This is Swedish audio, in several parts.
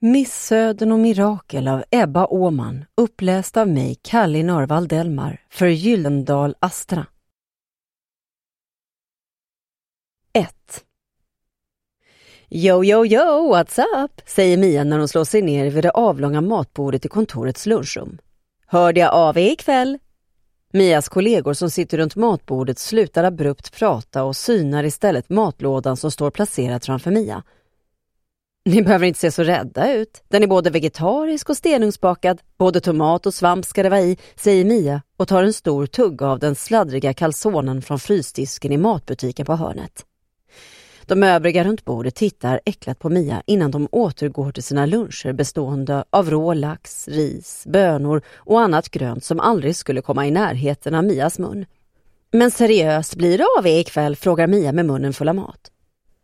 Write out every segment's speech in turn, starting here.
Missöden och mirakel av Ebba Åman, uppläst av mig, Kalli Norvald Delmar, för Gyllendal Astra. 1. Yo, yo, yo, what's up? Säger Mia när hon slår sig ner vid det avlånga matbordet i kontorets lunchrum. Hörde jag av er ikväll? Mias kollegor som sitter runt matbordet slutar abrupt prata och synar istället matlådan som står placerad framför Mia. Ni behöver inte se så rädda ut. Den är både vegetarisk och stenugnsbakad. Både tomat och svamp ska det vara i, säger Mia och tar en stor tugga av den sladdriga calzonen från frysdisken i matbutiken på hörnet. De övriga runt bordet tittar äcklat på Mia innan de återgår till sina luncher bestående av rå lax, ris, bönor och annat grönt som aldrig skulle komma i närheten av Mias mun. Men seriöst, blir det av ikväll? Frågar Mia med munnen full av mat.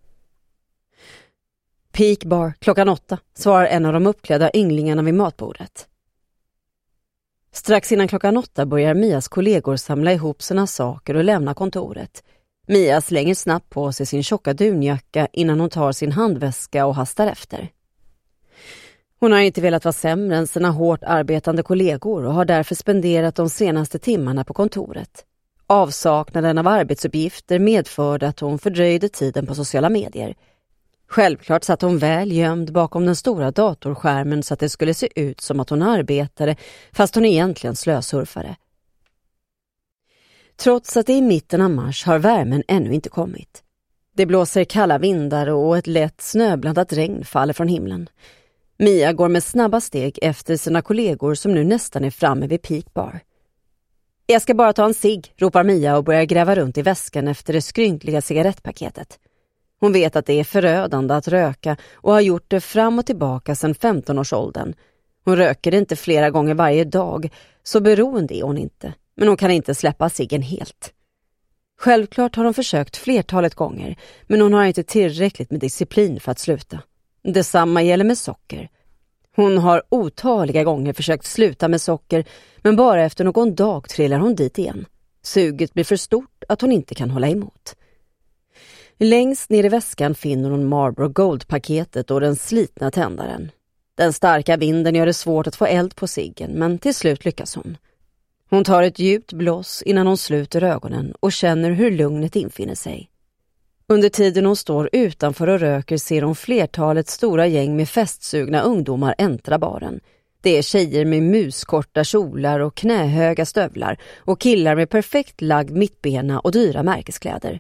Peak Bar, 8:00, svarar en av de uppklädda ynglingarna vid matbordet. Strax innan 8:00 börjar Mias kollegor samla ihop sina saker och lämna kontoret. Mia slänger snabbt på sig sin tjocka dunjacka innan hon tar sin handväska och hastar efter. Hon har inte velat vara sämre än sina hårt arbetande kollegor och har därför spenderat de senaste timmarna på kontoret. Avsaknaden av arbetsuppgifter medförde att hon fördröjde tiden på sociala medier. Självklart satt hon väl gömd bakom den stora datorskärmen så att det skulle se ut som att hon arbetade fast hon egentligen slösurfade. Trots att det är mitten av mars har värmen ännu inte kommit. Det blåser kalla vindar och ett lätt snöblandat regn faller från himlen. Mia går med snabba steg efter sina kollegor som nu nästan är framme vid Peak Bar. Jag ska bara ta en cigg, ropar Mia och börjar gräva runt i väskan efter det skrynkliga cigarettpaketet. Hon vet att det är förödande att röka och har gjort det fram och tillbaka sedan 15-årsåldern. Hon röker inte flera gånger varje dag, så beroende är hon inte. Men hon kan inte släppa ciggen helt. Självklart har hon försökt flertalet gånger, men hon har inte tillräckligt med disciplin för att sluta. Detsamma gäller med socker. Hon har otaliga gånger försökt sluta med socker, men bara efter någon dag trillar hon dit igen. Suget blir för stort att hon inte kan hålla emot. Längst ner i väskan finner hon Marlboro Gold-paketet och den slitna tändaren. Den starka vinden gör det svårt att få eld på ciggen, men till slut lyckas hon. Hon tar ett djupt blås innan hon sluter ögonen och känner hur lugnet infinner sig. Under tiden hon står utanför och röker ser hon flertalet stora gäng med festsugna ungdomar äntra baren. Det är tjejer med muskorta kjolar och knähöga stövlar och killar med perfekt lagd mittbena och dyra märkeskläder.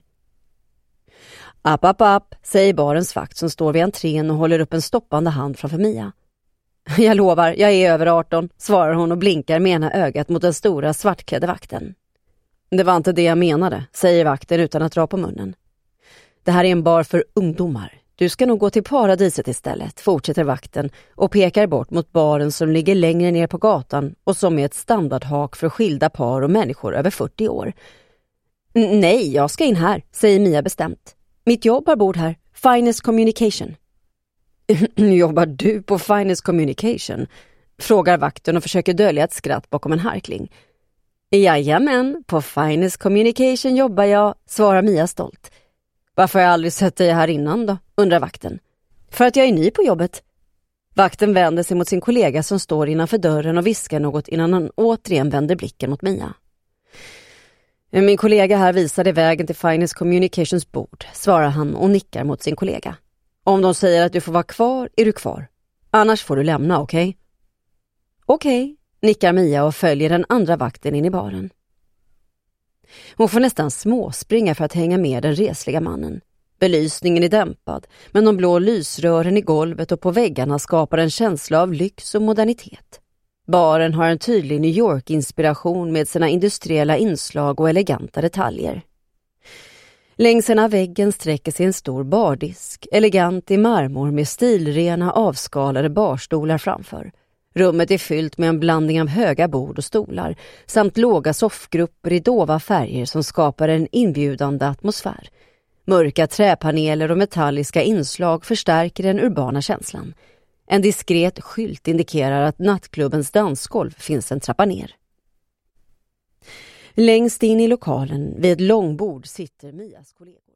App, säger barens vakt som står vid entrén och håller upp en stoppande hand framför Mia. Jag lovar, jag är över 18, svarar hon och blinkar med ena ögat mot den stora svartklädda vakten. Det var inte det jag menade, säger vakten utan att dra på munnen. Det här är en bar för ungdomar. Du ska nog gå till paradiset istället, fortsätter vakten och pekar bort mot baren som ligger längre ner på gatan och som är ett standardhak för skilda par och människor över 40 år. Nej, jag ska in här, säger Mia bestämt. Mitt jobb har bord här, Finest Communication. Jobbar du på Finest Communication? Frågar vakten och försöker dölja ett skratt bakom en harkling. Jajamän, på Finest Communication jobbar jag, svarar Mia stolt. Varför har jag aldrig sett dig här innan då, undrar vakten. För att jag är ny på jobbet. Vakten vänder sig mot sin kollega som står innanför dörren och viskar något innan han återigen vänder blicken mot Mia. Min kollega här visade vägen till Finest Communications bord, svarar han och nickar mot sin kollega. Om de säger att du får vara kvar, är du kvar. Annars får du lämna, okej? Okej, nickar Mia och följer den andra vakten in i baren. Hon får nästan småspringa för att hänga med den resliga mannen. Belysningen är dämpad, men de blå lysrören i golvet och på väggarna skapar en känsla av lyx och modernitet. Baren har en tydlig New York-inspiration med sina industriella inslag och eleganta detaljer. Längs ena väggen sträcker sig en stor bardisk, elegant i marmor med stilrena avskalade barstolar framför. Rummet är fyllt med en blandning av höga bord och stolar samt låga soffgrupper i dova färger som skapar en inbjudande atmosfär. Mörka träpaneler och metalliska inslag förstärker den urbana känslan. En diskret skylt indikerar att nattklubbens dansgolv finns en trappa ner. Längst in i lokalen vid ett långbord sitter Mias kollega.